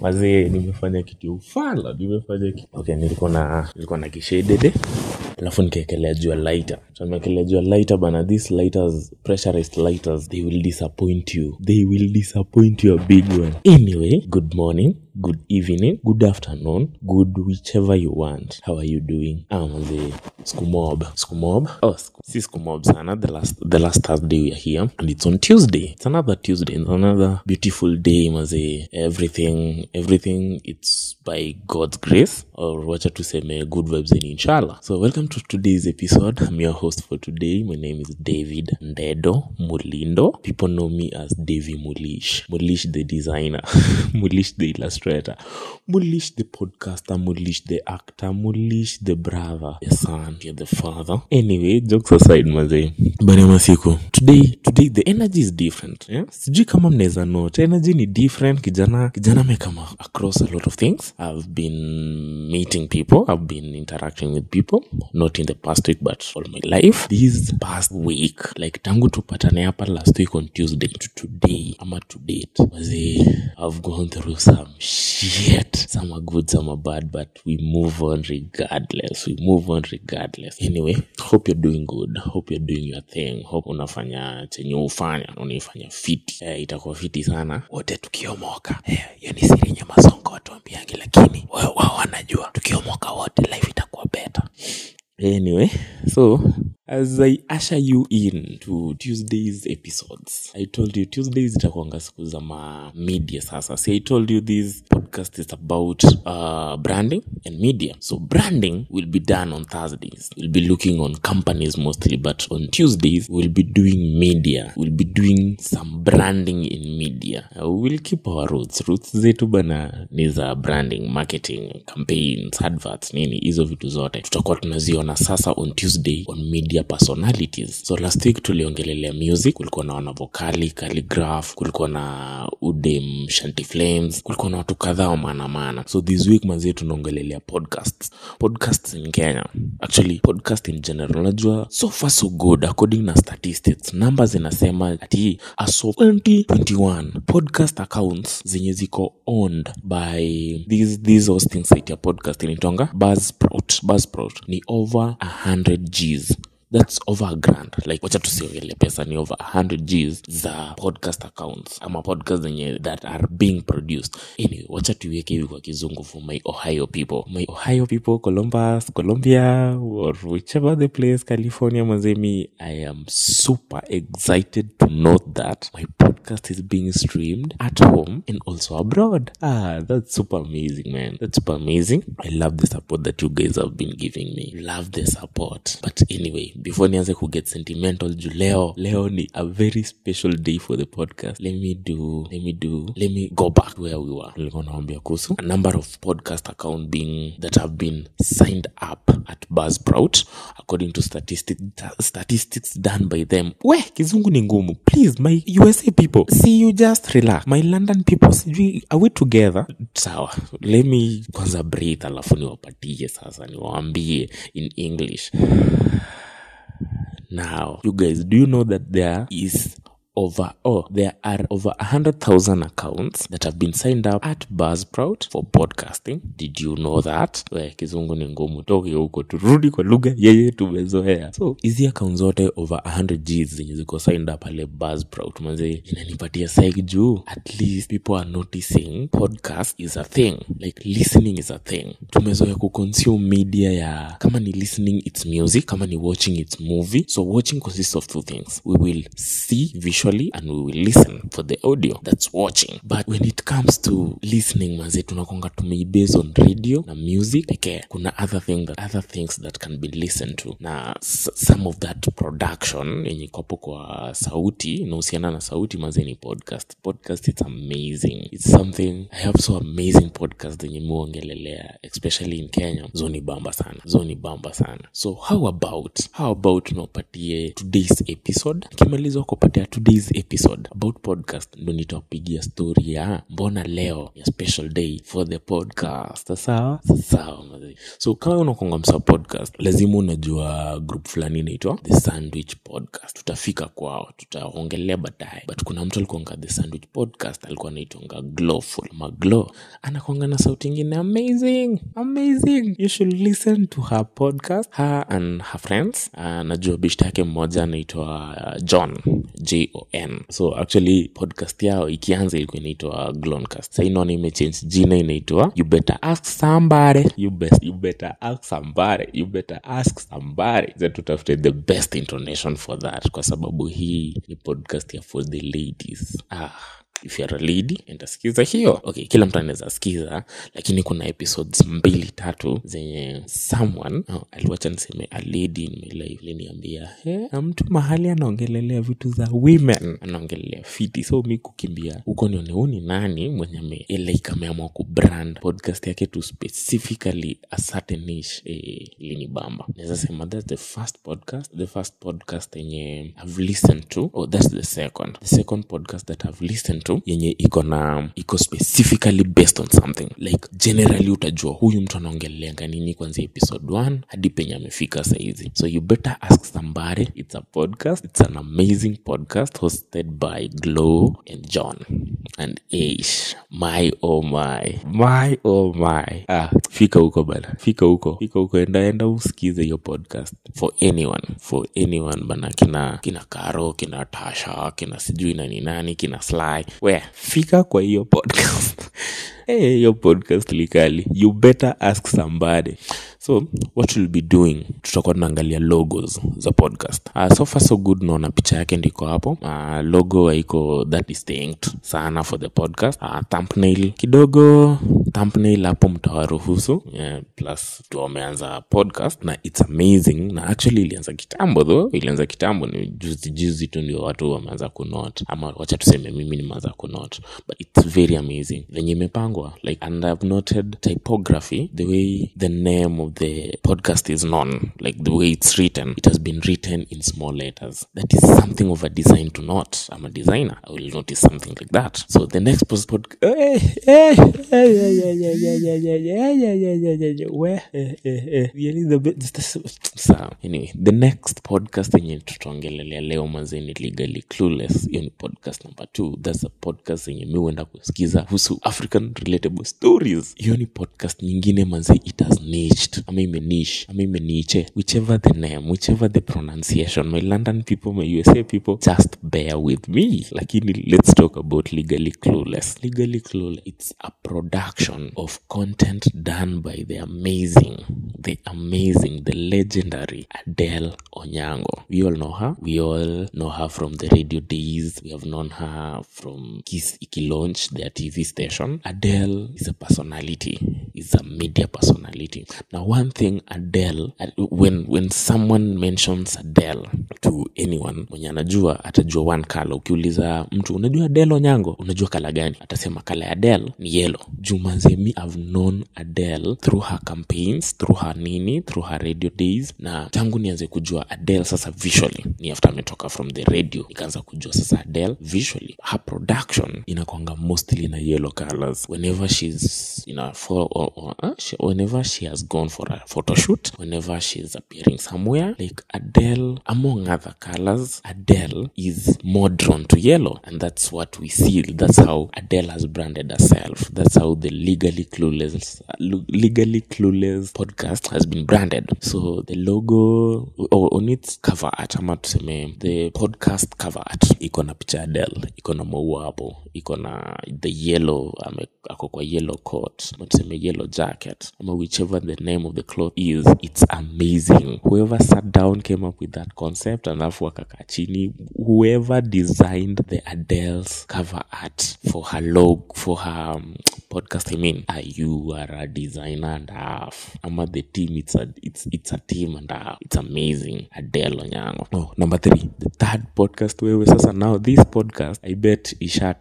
Wazee nimefanya kitu ufala, Okay, nilikuwa na kishaded. Alafu nikaekelea juu ya lighter. So nimekelea juu ya lighter bana, these lighters, pressurized lighters, they will disappoint you. They will disappoint you a big one. Anyway, good morning, good evening, good afternoon, good whichever you want. How are you doing? The Skumob. Oh, Skumob sana. The last Thursday we are here, and it's on Tuesday. It's another Tuesday. It's another beautiful day, maze. Everything. It's by God's grace, or wacha tuseme good vibes in inshallah. So welcome to today's episode. I'm your host for today. My name is David Ndedo Mulindo. People know me as Davy Mulish. Mulish the designer. Mulish the illustrator. Mulish the podcaster. Mulish the actor. Mulish the brother, the son, the father. Anyway, jokes aside, maze. Bari masiku. Today the energy is different. Yeah? Sijui kama mneza note. Energy ni different. Kijana me come across a lot of things. I've been meeting people. I've been interacting with people. Not in the past week, but all my life. This past week, like tangu tupatane hapa last week on Tuesday to today, to date, I've gone through some shit. Some are good, some are bad, but we move on regardless. Anyway, hope you're doing good. Hope you're doing your thing. Hope unafanya chenye ufanya, unaifanya fiti. Itakuwa fiti sana. Wote tukiomoka. Hiyo ni siri nyama songo watu ambiangi, lakini wao wanajua. Tukiomoka wote life itakuwa better. Anyway, so as I usher you in to Tuesday's episodes, I told you Tuesdays itakuanga siku za media sasa. See, I told you this podcast is about branding and media. So branding will be done on Thursdays. We'll be looking on companies mostly, but on Tuesdays we'll be doing media. We'll be doing some branding in media. We'll keep our roots zetu bana ni za branding, marketing, campaigns, adverts, nini hizo vitu zote tutakuwa tunaziona sasa on Tuesday on media personalities. So last week tuliongelelea music, kulikuwa na wanavokali, Calligraph, kulikuwa na Udem, Shanty Flames, kulikuwa na watu kadhaa wa maana. So this week manzi tunaongelelea podcasts in Kenya. Actually podcast in general. Unajua so far so good according na statistics. Numbers inasema ati as of 2021 podcast accounts zenye ziko owned by these hosting site ya podcast inaitwa Buzzsprout ni over 100 Gs. That's over $1,000. Like wacha tusiongele pesa, ni over 100 Gs za podcast accounts ama podcast zenye that are being produced. Anyway, wacha tuweke hivi kwa kizungu for my Ohio people, Columbus, Colombia, or whichever the place, California, Mazemi. I am super excited to note that my podcast is being streamed at home and also abroad. That's super amazing, man. That's super amazing. I love the support that you guys have been giving me. Love the support. But anyway, before nianze ku get sentimental, leo ni a very special day for the podcast. Let me go back where we were. Nilikuwa naambia kuhusu a number of podcast account that have been signed up at Buzzsprout according to statistics done by them. Kizungu ni ngumu. Please, my USA people, see, you just relax. My London people, see, are we together? Sawa. Let me kwanza breathe, alafu niwapatie sasa, niwaambie in English. Now, you guys, do you know that there are over 100,000 accounts that have been signed up at Buzzsprout for podcasting? Did you know that? Kizungu ni ngumu, toke huko turudi kwa lugha yeye tumezoea. So hizi accounts zote over 100 Gs zenye ziko signed up pale Buzzsprout, manze inanipatia psych juu at least people are noticing podcast is a thing, like listening is a thing. Tumezoea kuconsume media ya kama ni listening it's music, kama ni watching it's movie. So watching consists of two things. We will see visually and we will listen for the audio that's watching. But when it comes to listening, manze tunakonga based on radio na music pekee. Kuna other things that can be listened to. Na some of that production yenye kopo kwa sauti, inahusiana na sauti, manze ni podcast. It's amazing. It's something. I have so amazing podcast yenye muongelelea, especially in Kenya. Zoni bamba sana. So how about unapatie today's episode? Kimaliza kupatia today today's episode about podcast ndo nitapigia story ya mbona leo ya special day for the podcast. Sawa mzee. So kama unakonga msa podcast, lazima unajua group fulani inaitwa The Sandwich Podcast. Tutafika kwao, tutaongelea baadaye. But kuna mtu alikuwa The Sandwich Podcast, alikuwa anaitwa Glowful. Glow anakonga na sauti nyingine amazing. You should listen to her podcast, her and her friends. Najua bishta yake mmoja anaitwa John, Jon. So actually podcast yao ikianza ilikuwa inaitwa Gloncast. Sasa inaona imechange jina, inaitwa You Better Ask Somebody. You better ask somebody. Then tutafute the best intonation for that, kwa sababu hii ni podcast ya for the ladies. If you're a lady, enda sikiza hiyo. Okay, kila mtu anaweza sikiza, lakini kuna episodes 2-3 zenye someone aliwacha niseme a lady in my life liniambia, na mtu mahali anaongelelea vitu za women, anaongelelea fiti. So mimi kukimbia huko nione huni nani mwenye ameamua kubrand podcast yake to specifically a certain niche. Linibamba. Naweza sema that's the first podcast yenye I've listened to. That's the second podcast that I've listened to yenye iko specifically based on something. Like generally utajua huyu mtu anaongelea nini kuanzia episode 1 hadi penye amefika sasa hizi. So You Better Ask Somebody, it's a podcast. It's an amazing podcast hosted by Glow and John and Aish. My oh my. Fika huko enda usikize hiyo podcast. For anyone bana, kina Karo, kina Tasha, kina sijui nani, kina Sly. Fika kwa hiyo podcast. Hiyo podcast likali. You Better Ask Somebody. So what we'll be doing, tutakuwa tunaangalia logos za podcast. So far so good. Naona picha yake ndiko hapo. Logo haiko that distinct sana for the podcast. Thumbnail hapo mtawaruhusu. Plus tumeanza podcast na it's amazing. Na actually ilianza kitambo ni juzi tu ndio watu wameanza kunote, ama wacha tuseme mimi nimeanza kunote, but it's very amazing venye imepangwa. Like, and I've noted typography, the way the name of the podcast is known, like the way it's written. It has been written in small letters. That is something of a design to note. I'm a designer, I will notice something like that. So the next podcast anyway, the next podcast yenye tutaongelelea leo manze ni Legally Clueless. Hiyo ni podcast number 2. That's a podcast yenye mimi huenda kusikiza kuhusu African relatable stories. Hiyo ni podcast nyingine manze, it has niched, ama imeniche, whichever the name, whichever the pronunciation. My London people, my USA people, just bear with me. Lakini let's talk about Legally Clueless. Legally Clueless, it's a production of content done by the amazing, the legendary Adele Onyango. We all know her from the radio days. We have known her from Kiss Iki Launch, their TV station. Adele is a personality, is a media personality. Now one thing Adele, when someone mentions Adele to anyone, mwenye anajua atajua one color. Ukiuliza mtu unajua Adele Onyango, unajua color gani? Atasema color ya Adele ni yellow. Jumazemi, I've known Adele through her campaigns, through her radio days. Na tangu nianze kujua Adele sasa visually, ni after ametoka from the radio nikaanza kujua sasa Adele visually. Her production inakuanga mostly na yellow colors. Whenever she's whenever she has gone for a photo shoot, whenever she's appearing somewhere, like Adele, among other colors, Adele is more drawn to yellow, and that's what we see. That's how Adele has branded herself. That's how the Legally Clueless podcast has been branded. So the logo on its cover art, ama tuseme the podcast cover art, iko na picha Adele, iko na maua hapo, iko na the yellow, ako kwa yellow coat, ama tuseme yellow jacket, ama whichever the name of the cloth is. It's amazing. Whoever sat down came up with that concept, and alafu akakaa chini, whoever designed the Adele's cover art for her logo, for her podcast, I mean, you are a designer and a half. Ama the team, it's a team and a half. It's amazing. Adele Onyango. Oh, number 3, the third podcast wewe sasa. Now this podcast, I bet isha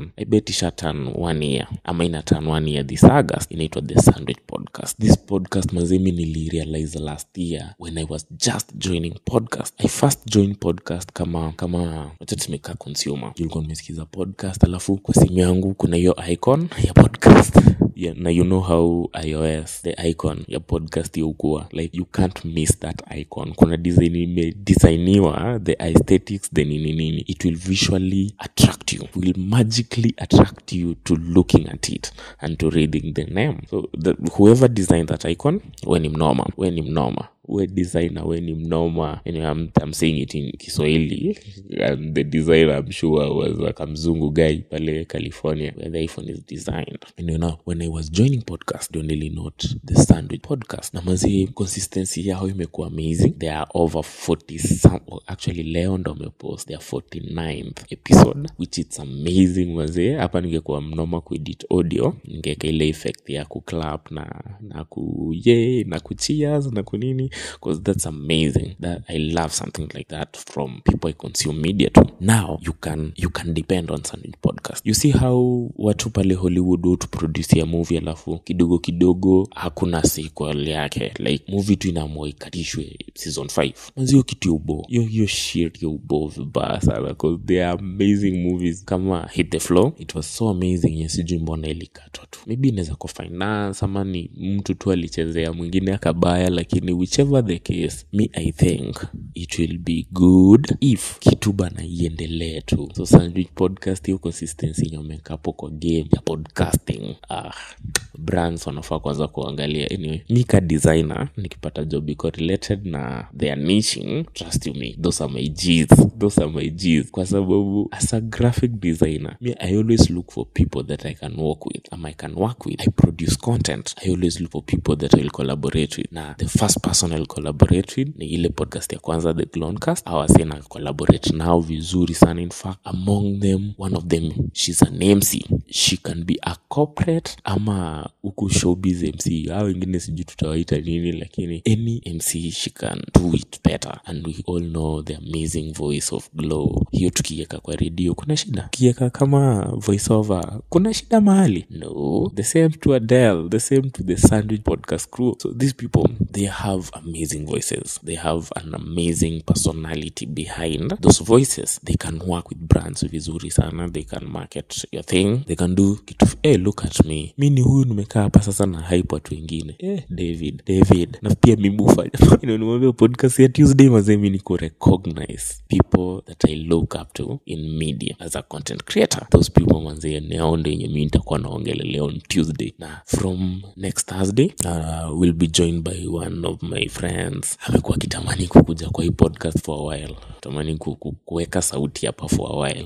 turn 1 year. Ama ina turn 1 year this August. Inaitwa The Sandwich Podcast. This podcast mazemi nilirealize last year when I was just joining podcast. I first joined podcast kama wacha tumeka consumer. Nilikuwa nimesikiza podcast, alafu kwa simu yangu kuna hiyo icon ya podcast. Yeah, na you know how iOS, the icon ya podcast yukua, like you can't miss that icon. Kuna designiwa the aesthetics, the nini, it will visually attract you, will magically attract you to looking at it and to reading the name. So whoever designed that icon, when him normal, we designer when him normal. Anyway, I'm saying it in Kiswahili, and the designer I'm sure was like a mzungu guy pale California where the iPhone is designed. And you know, when I was joining podcast, don't really note The Sandwich Podcast. Na mazi consistency yao imekuwa amazing. There are over 40 some, actually leo ndo mepost their 49th episode, which it's amazing mazi. Hapa ningekuwa mnoma kuedit audio, ningeka ile effect ya kuclap na ku cheers na kunini, because that's amazing. That I love something like that from people I consume media to. Now you can depend on Sandwich Podcast. You see how watu pale Hollywood do to produce a movie alafu kidogo hakuna sequel yake, like movie tu inaamua ikatishwe season 5. Manzio kitu ubo yo shit yo ubo vibaya sana, because they are amazing movies. Kama Hit the Floor, it was so amazing. Sijui mbona ilikatwa tu, maybe inaweza kwa finance ama ni mtu tu alichezea mwingine akabaya, lakini whichever the case, me I think it will be good if kitu bana iendelee tu. So Sandwich Podcast hiyo consistency nyomekapo kwa game ya podcasting. Brands wanafaa kwanza kuangalia. Anyway, mika designer nikipata job iko related na their niching, trust you me, those are my G's. Kwa sababu as a graphic designer, me I always look for people that I can work with. I produce content. I always look for people that I will collaborate with. Na the first person I'll collaborate with ni ile podcast ya kwanza, The Clonecast. Awasena collaborate now vizuri sana. In fact, among them, one of them, she's an MC. She can be a corporate ama uku showbiz MC. Hao wengine sijui tutawaita nini, lakini any MC she can do it better. And we all know the amazing voice of Glow. Hiyo tukiweka kwa radio kuna shida, tukiweka kama voice over kuna shida mahali? No, the same to Adele, the same to the Sandwich Podcast crew. So these people, they have amazing voices. They have an amazing personality behind those voices. They can work with brands vizuri sana. They can market your thing. They can do kitu. Look at me. Mimi huyu nimekaa hapa sasa na hype watu wengine. David. Na pia mimi ufanya. Nimwambia podcast ya Tuesday mazemi niko recognize people that I look up to in media as a content creator. Those people manze neonde yenye mimi nitakuwa naongelelea on Tuesday. Na from next Thursday, we'll be joined by one of my friends. Amekuwa kitamani kukuja kwa hii podcast for a while. Tamani kuweka sauti hapa for a while.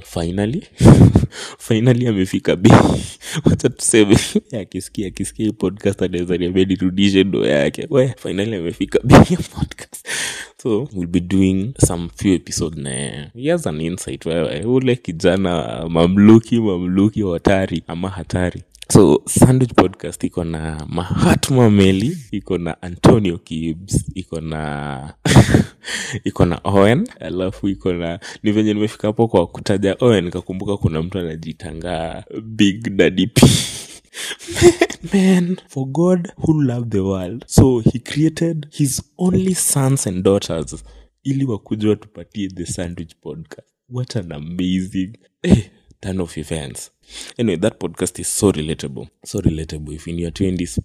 Finally amefika bei. Wacha tuseme akisikia hii podcast anaweza niambia nirudishe ndo yake. Finally amefika bei ya podcast. So we'll be doing some few episodes na here's an insight wewe ule kijana mamluki hatari ama hatari. So Sandwich Podcast iko na Mahatma Meli, iko na Antonio Gibbs, iko na Owen, alafu iko na ni venye nimefika hapo kwa kutaja Owen nikakumbuka kuna mtu anajitanga Big Daddy P. Man, for God who loved the world, so he created his only sons and daughters ili wakuje tupatie the Sandwich Podcast. What an amazing turn of events. Anyway, that podcast is so relatable if in your 20s.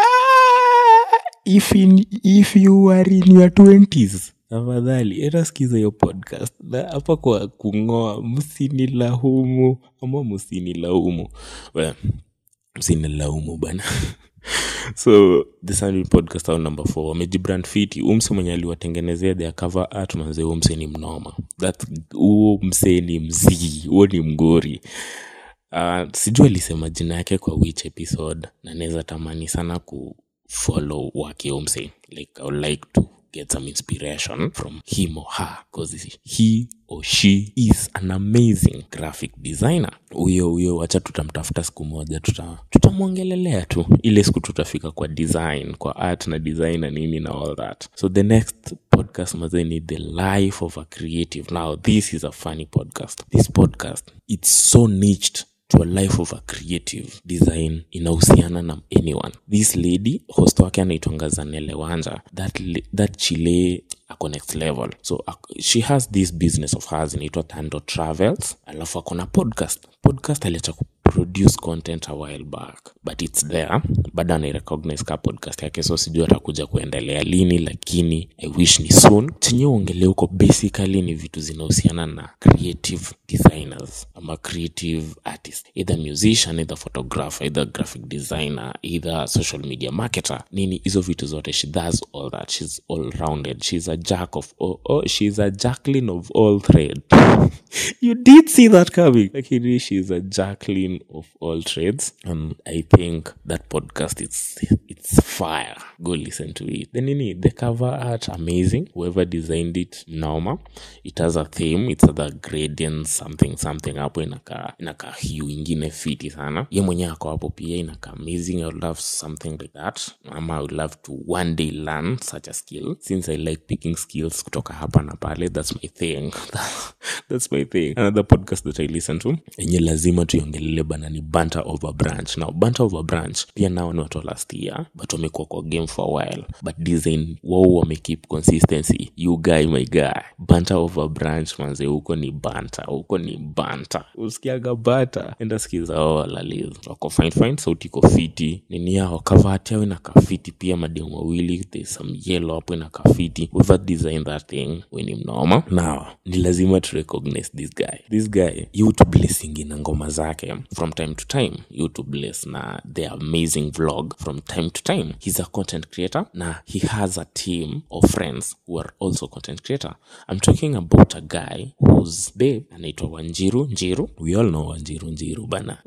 If you are in your 20s, afadhali erasikiza hiyo podcast. Na hapa kwa kungoa msinilaumu ama msinilaumu. Well, msinilaumu bana. So the Sandwich Podcast au number 4 wamejibrand fiti. Umse mwenye aliwatengenezea their cover art manze, umse ni mnoma. Umse ni mzii, ni mgori. Sijui alisema jina yake kwa which episode, na naweza tamani sana kufollow wake umse. Like I would like to get some inspiration from him or her, because he or she is an amazing graphic designer. Huyo acha tutamtafuta siku moja, tutamwongelelea tu ile siku tutafika kwa design, kwa art na design na nini na all that. So the next podcast mazeni, the life of a creative. Now this is a funny podcast. This podcast, it's so niched to a life of a creative. Design inahusiana na anyone. This lady, host wake anaitwa Zanele Wanja, that chile ako next level. So she has this business of hers inaitwa Tando Travels, alafu akona podcast aliacha produce content a while back, but it's there. Bado anairecognize ka podcast yake, so sijui atakuja kuendelea lini, lakini I wish ni soon. Chenye ongelea huko basically ni vitu zinahusiana na creative designers ama creative artist, either musician, either photographer, either graphic designer, either social media marketer. Nini hizo vitu zote, she does all that. She's all rounded. She's a jack of she's a Jacqueline of all trades. You did see that coming. Like, she's a Jacqueline of all trades, and I think that podcast, it's fire. Go listen to it. Then the cover art, amazing. Whoever designed it, Naoma. It has a theme. It's the gradient something hapo inaka hue ingine fiti sana. Ye mwenye ako hapo pia inaka amazing. I would love something like that. I would love to one day learn such a skill, since I like picking skills kutoka hapa na pale. That's my thing. That's my thing. Another podcast that I listen to, enye lazima tuiongelele bana, ni Banter Over Branch. Now Banter Over Branch pia nao ni watu last year, but wamekuwa kwa game for a while, but design wao wamekeep consistency. You guy, my guy, Banter Over Branch manze, huko ni banter, usikiaga banter, enda skiza lalizo wako fine, sauti iko fiti, nini yao cover art yao inaka fiti pia, mademu wawili, there's some yellow hapo inaka fiti. Whoever designed that thing, when him normal. Now ni lazima to recognize this guy YouTube blessing na ngoma zake from time to time. YouTube bless na the amazing vlog from time to time. He's a content creator na he has a team of friends who are also content creator. I'm talking about a guy whose babe anaitwa Wanjiru. We all know Wanjiru bana.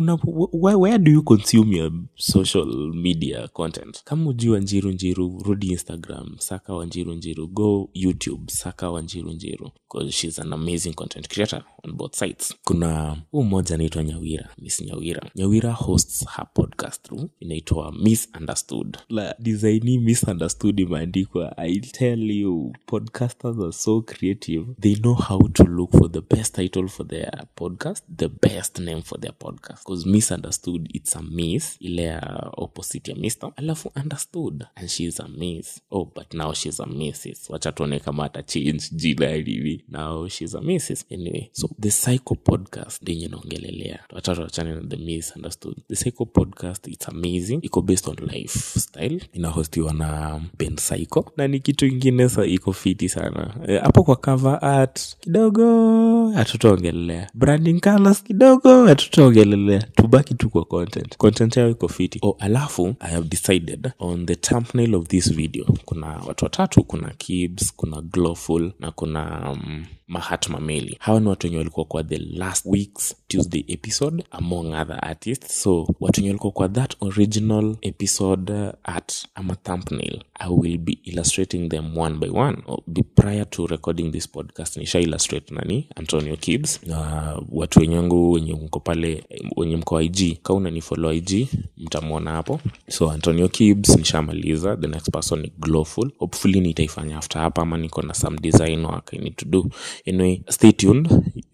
Where do you consume your social media content? Kama ujui Wanjiru, rudi Instagram, saka Wanjiru, go YouTube, saka Wanjiru, because she's an amazing content creator on both sides. Kuna mmoja anaitwa Miss Nyawira hosts her podcast through inaitwa Misunderstood. La design Misunderstood imeandikwa. I tell you, podcasters are so creative. They know how to look for the best title for their podcast, the best name for their podcast, because Misunderstood, it's a miss ile opposite ya Mr. alafu understood, and she's a miss. But now she's a missus. Wacha tuone kama ata change jina hivi. Now she's a missus. Anyway, so the Psycho podcast denye naongelelea, tuachane na the Misunderstood. The Psycho podcast, it's amazing. Iko based on lifestyle, inahostiwa na Ben Psycho, na ni kitu ingine sa iko fiti sana. Hapo kwa cover art kidogo hatutaongelelea, branding colors kidogo hatutaongelelea, tubaki tu kwa content yao iko fiti. Alafu I have decided on the thumbnail of this video, kuna watu watatu, kuna Kibs, kuna Glowful na kuna Mahatma Meli. Hawa ni watu wenye walikuwa kwa the last week's Tuesday episode among other artists. So watu wenye walikuwa kwa that original episode art ama thumbnail, I will be illustrating them one by one. Prior to recording this podcast, nisha illustrate nani Antonio Kibs. Watu wenyangu wenye mko pale, wenye mko IG, kauna ni follow IG, mtamuona hapo. So Antonio Kibs nishamaliza. The next person ni Glowful. Hopefully nitaifanya after hapa, ama niko na some design work I need to do. Anyway, stay tuned.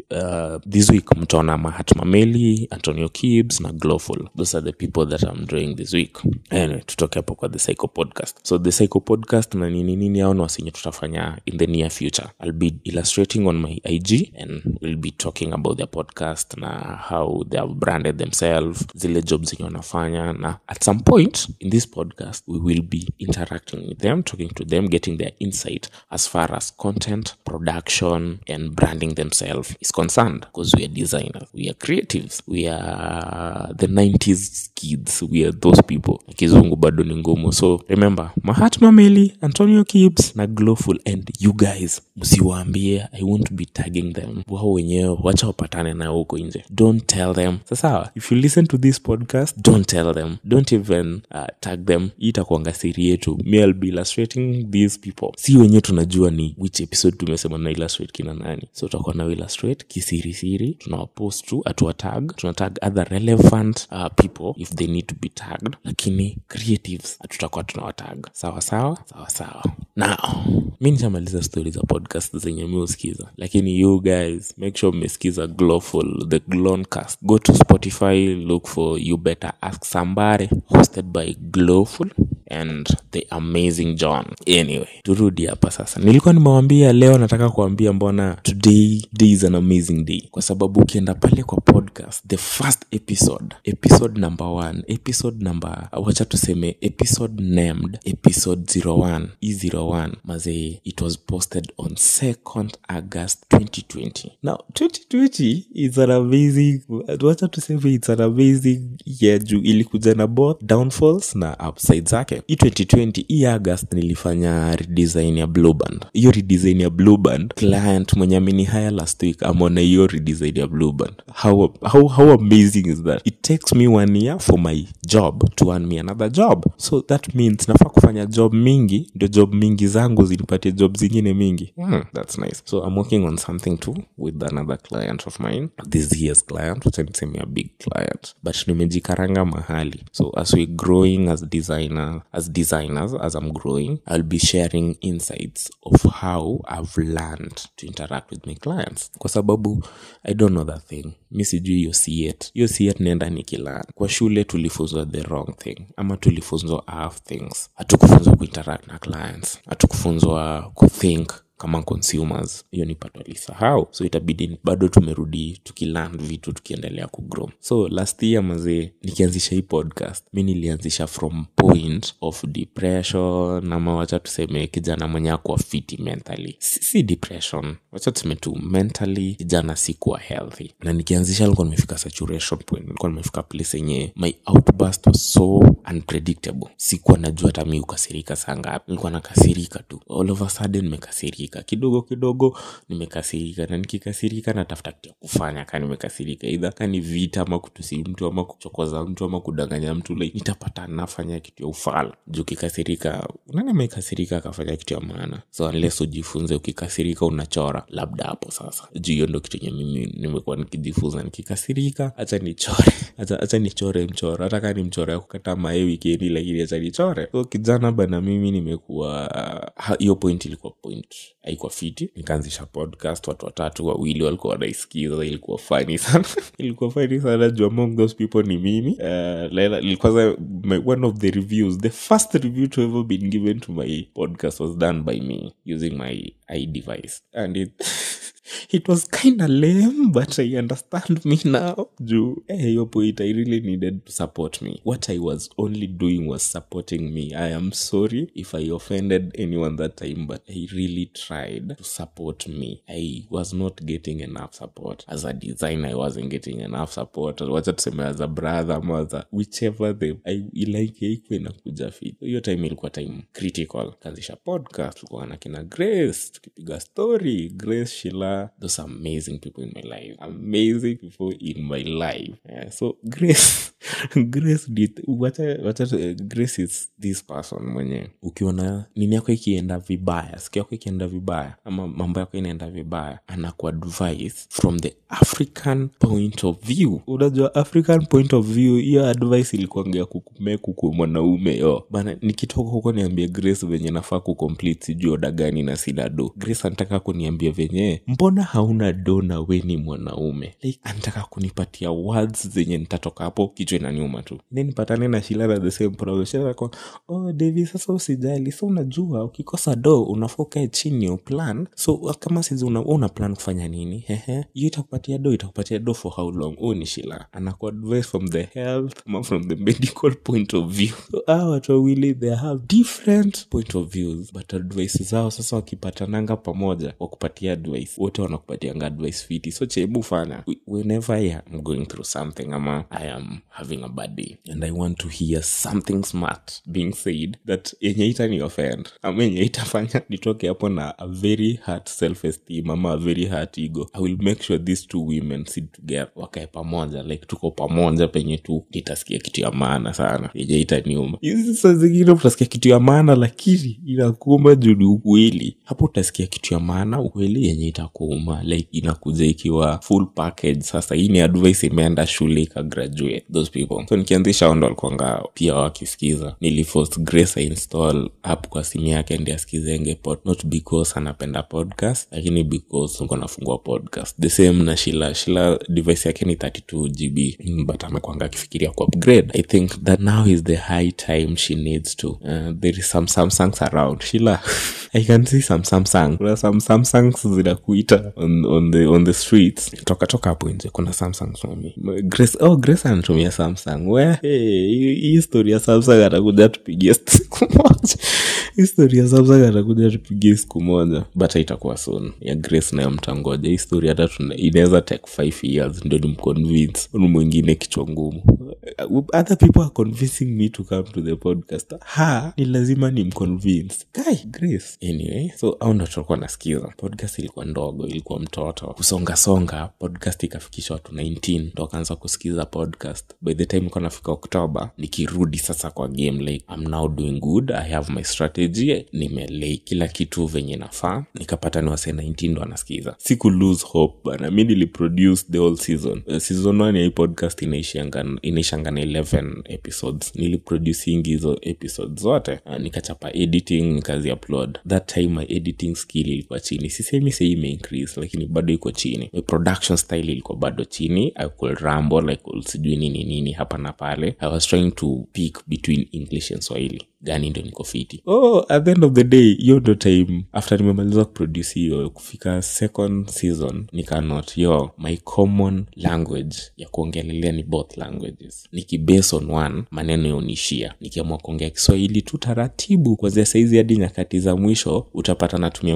This week mtaona Mahatma Meli, Antonio Kibs na Glowful. Those are the people that I'm doing this week. Anyway, tutoke hapo kwa the Psycho podcast. So the Psycho podcast na nini hao na wasenye tutafanya in the near future. I'll be illustrating on my IG and we'll be talking about their podcast na how they have branded themselves, zile jobs zenye wanafanya, na at some point in this podcast we will be interacting with them, talking to them, getting their insight as far as content production and branding themselves is concerned. concerned, because we are designers, we are creatives, we are the 90s kids, we are those people. Kizungu bado ni ngumu. So remember, Mahatma Meli, Antonio Gibbs na Glowful, and you guys msiwaambie, I won't be tagging them. Wao wenyewe wacha wapatane na huko nje. Don't tell them. Sasa if you listen to this podcast, don't tell them, don't even tag them. Itakuanga siri yetu. I'll be illustrating these people. Si wenyewe tunajua ni which episode tumesema na illustrate kina nani. So tutakuwa na illustrate kisiri, tunawapost tu, tunatag other relevant people if they need to be tagged, lakini creatives tutakuwa tunawatag. Sawa. Now, mimi nishamaliza stories za podcast zenye mimi usikiza, lakini you guys make sure mmesikiza Glowful, the Gloncast. Go to Spotify, look for You Better Ask Somebody, hosted by Glowful and the amazing John. Anyway, turudi hapa sasa. Nilikuwa nimewaambia leo nataka kuambia mbona today is an amazing day. Kwa sababu ukienda pale kwa podcast, the first episode number 1, wacha tuseme episode named episode 01, E01. Maze, it was posted on 2nd August 2020. Now, 2020 is an amazing, wacha tuseme it's an amazing year juu ilikuja na both downfalls na upsides zake. 2020 August nilifanya redesign ya Blue Band. Hiyo redesign ya Blue Band, client mwenye ameni hire last week amona hiyo redesign ya Blue Band. How amazing is that? It takes me 1 year for my job to earn me another job. So that means nafaa kufanya job mingi, ndio job mingi zangu zinipatie job zingine mingi. That's nice. So I'm working on something too with another client of mine. This year's client, which is a big client. But nimejikaranga mahali. So as we growing as designers, as I'm growing, I'll be sharing insights of how I've learned to interact with my clients. Kwa sababu I don't know that thing. Mi sijui hiyo C8 nenda nikilearn. Kwa shule tulifunzwa the wrong thing, ama tulifunzwa half things. Hatukufunzwa kuinteract na clients, hatukufunzwa kuthink kama consumers. Hiyo ni pato alisahau. So itabidi bado tumerudi tukilearn vitu tukiendelea kugrow. So last year maze, nikianzisha hii podcast, mimi nilianzisha from point of depression, ama wacha tuseme kijana mwenye hakuwa fit mentally. Si depression, wacha tuseme tu mentally kijana sikuwa healthy. Na nikianzisha nilikuwa nimefika saturation point, nilikuwa nimefika place yenye my outburst was so unpredictable. Sikuwa najua hata mimi ukasirika saa ngapi. Nilikuwa nakasirika tu. All of a sudden nimekasirika. Kidogo nimekasirika, na nikikasirika natafuta kitu ya kufanya. Kama nimekasirika either kani vita ama kutusi mtu ama kuchokoza mtu ama kudanganya mtu, like nitapata nafanya kitu ya ufala. Juu kikasirika, nani amekasirika akafanya kitu ya maana? So unless ujifunze ukikasirika unachora, labda hapo sasa. Juu hiyo ndio kitu yenye mimi nimekuwa nikijifunza. Nikikasirika acha nichore mchoro. Hata kama ni mchoro ya kukata mae wikendi, lakini acha nichore. So kijana bana, mimi nimekuwa hiyo point ilikuwa point haikuwa fiti. Nikaanzisha podcast, watu 3 wawili walikuwa wanaisikiza. Ilikuwa funny sana juu among those people ni mimi. Ilikuwa one of the reviews, the first review to ever been given to my podcast was done by me using my iDevice, and it was kind of lame, but I understand me now. Your point, I really needed to support me. What I was only doing was supporting me. I am sorry if I offended anyone that time, but I really tried to support me. I was not getting enough support. As a designer, I wasn't getting enough support. As a brother, mother, whichever I like inakuja fit. Hiyo time ilikuwa time critical. Kaanzisha podcast, tulikuwa na kina Grace, tukipiga story. Grace, Sheila, those amazing people in my life. Yeah, so Grace did Grace is this person mwenye ukiona nini yako ikienda vibaya, sikia yako ikienda vibaya, ama mambo yako inaenda vibaya, anakuadvise from the African point of view. Unajua African point of view, hiyo advice ilikuwa ngea kukumeku kwa mwanaume yo. Bana nikitoka huko niambie Grace venye nafaa kucomplete sijui oda gani na sina do. Grace anataka kuniambia venye mbona hauna do na we ni mwanaume. Like anataka kunipatia words zenye nitatoka hapo kichwa kichwa inaniuma tu. Nipatane na Sheila na the same problem. Sheila kwa David sasa usijali. So unajua ukikosa do unafaa ukae chini ya plan. So kama sisi una plan kufanya nini? Hiyo itakupatia do for how long? Ni Sheila. Anaku advice from the health, from the medical point of view. So watu wawili they have different point of views, but advice zao sasa wakipatananga pamoja wakupatia advice. Wote wanakupatianga advice fiti. So chebu fanya. Whenever I am going through something ama I am having a bad day and I want to hear something smart being said that yenye itani offend ama yenye itafanya nitoke hapo na a very hurt self-esteem ama a very hurt ego, I will make sure these two women sit together, wakae pamoja, like tuko pamoja penye tu nitasikia kitu ya maana sana yenye itaniuma. Hizi saa zingine utasikia kitu ya maana lakini inakuuma juu ukweli. Hapo utasikia kitu ya maana ukweli yenye itakuuma, like inakuja ikiwa full package. Sasa hii ni advice imeenda shule ika graduate those people. So nikianzisha Ondo alikuanga pia wakisikiza. Niliforce Grace install app kwa simu yake ndiye asikizenge not because anapenda podcast lakini because niko nafungua podcast. The same na Sheila device yake ni 32GB but amekuanga akifikiria ku upgrade. I think that now is the high time she needs to. There is some Samsungs around. Sheila I can see some Samsung. Kuna some Samsungs zinakuita on the streets. Toka hapo nje kuna Samsung for me. Grace anatumia Samsung. Hii story ya Samsung atakuja tupigie siku moja. Historia Samsung atakuja tupigie siku moja, but itakuwa soon. Ya Grace na mtangoja. Hii story hata inaweza take 5 years ndio nimconvince mwingine kichwa ngumu. Other people are convincing me to come to the podcast. Ni lazima nimconvince. Grace. Anyway, so au ndo tulikuwa nasikiza. Podcast ilikuwa ndogo, ilikuwa mtoto. Kusonga podcast ikafikisha watu 19 ndo kaanza kusikiza podcast. By the time niko nafika October, nikirudi sasa kwa game, like I'm now doing good. I have my strategy. Nimelay kila kitu venye nafaa. Nikapata ni wase 19 ndo anasikiza. Siku lose hope bana. Mimi niliproduce the whole season. Season 1 ya hii podcast inaishanga na 11 episodes. Niliproducing hizo episodes zote. Nikachapa editing, nikazi upload. That time my editing skill ilikuwa chini. Sisemi say increase lakini bado iko chini. My production style ilikuwa bado chini. I could ramble like sijui nini hapa na pale. I was trying to pick between English and Swahili. Gani ndio niko fiti. At the end of the day, hiyo ndo time after nimemaliza kuproduce hiyo kufika second season nikanot my common language ya kuongelelea ni both languages. Nikibase on one maneno yaonishia. Nikiamua kuongea Kiswahili tu taratibu kuanzia saizi hadi nyakati za mwisho utapata natumia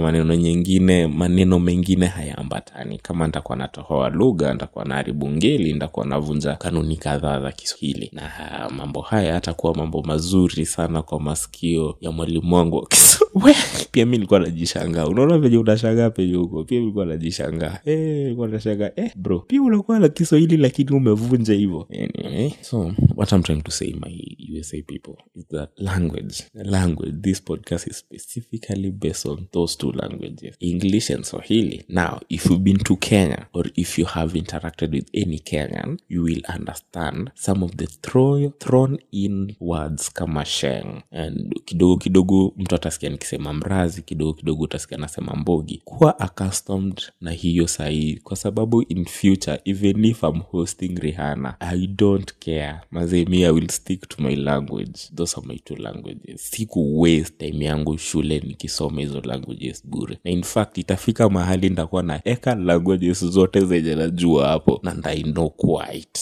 maneno mengine hayaambatani. Kama nitakuwa natohoa lugha, nitakuwa naharibu ngeli, nitakuwa navunja kanuni kadhaa za Kiswahili. Na mambo haya hatakuwa mambo mazuri sana kwa masikio ya mwalimu wangu. Pia mimi nilikuwa najishangaa. Unaona vile unashangaa pale huko. Pia nilikuwa najishangaa. Nilikuwa nashangaa. Bro, pia unakuwa na Kiswahili lakini umevunja hivyo. Anyway, so what I'm trying to say my USA people is that language, this podcast is specifically based on those two languages, English and Swahili. Now, if you've been to Kenya or if you have interacted with any Kenyan, you will understand some of the thrown in words kama sheng. And kidogo mtu atasikia nikisema mrazi, kidogo utasikia nasema mbogi. Kuwa accustomed na hiyo sahi kwa sababu in future even if I'm hosting Rihanna, I don't care. Mazemi, I will stick to my language. Those are my two languages. Siku waste time yangu shule nikisoma hizo languages bure. Na in fact itafika mahali nitakuwa na eka languages zote zenye najua hapo na I know quite.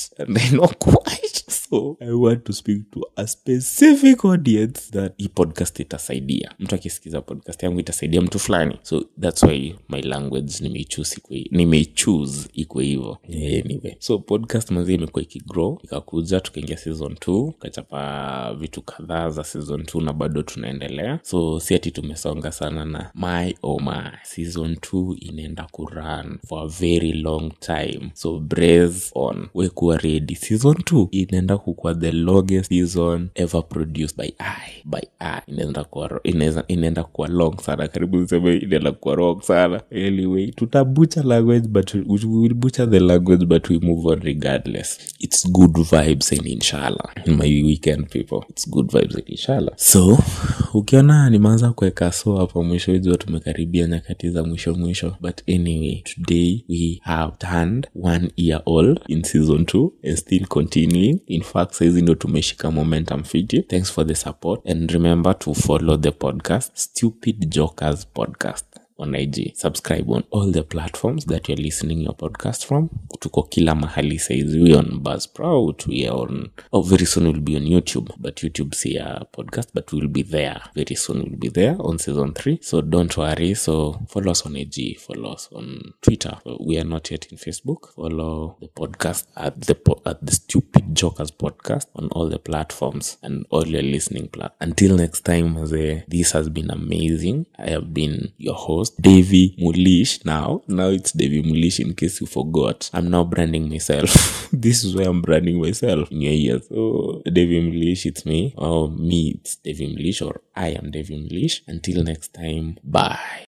So I want to speak to a specific audience that hii podcast itasaidia. Mtu akisikiza podcast yangu itasaidia mtu fulani. So that's why my language nimeichoose iko hivyo. Anyway, so podcast mazee imekuwa ikigrow, ikakuja tukaingia season 2, kachapa vitu kadhaa za season 2 na bado tunaendelea. So si ati tumesonga sana na my season 2 inaenda kurun for a very long time. So brace on. We kuwa ready. Season 2 inaenda kukuwa the longest season ever produced by I. Inaenda kuwa long sana. Karibu niseme inaenda kuwa long sana. Anyway, tutabucha language but we will butcher the language but we move on regardless. It's good vibes and inshallah. My weekend people. It's good vibes and inshallah. So, ukiona nimeanza kuweka so hapo mwisho hizo tumekaribia nyakati za mwisho. But anyway, today we have turned 1 year old in season 2 and still continuing. In fact saizi ndo tumeshika momentum fiti. Thanks for the support, and remember to follow the podcast Stupid Jokers Podcast on IG. Subscribe on all the platforms that you're listening your podcast from. Tuko kila mahali saizi. We on Buzzsprout, we are on, very soon we'll be on YouTube, but YouTube see a podcast, but we'll be there very soon. We'll be there on season 3, so don't worry. So follow us on IG, follow us on Twitter. We are not yet in Facebook. Follow the podcast at the Stupid Jokers Podcast on all the platforms and all your listening platforms. Until next time, this has been amazing. I have been your host, Davy Mulish. Now it's Davy Mulish, in case you forgot. I'm now branding myself. This is where I'm branding myself in your ears. So Davy Mulish, it's me. Or me, it's Davy Mulish, or I am Davy Mulish. Until next time, bye.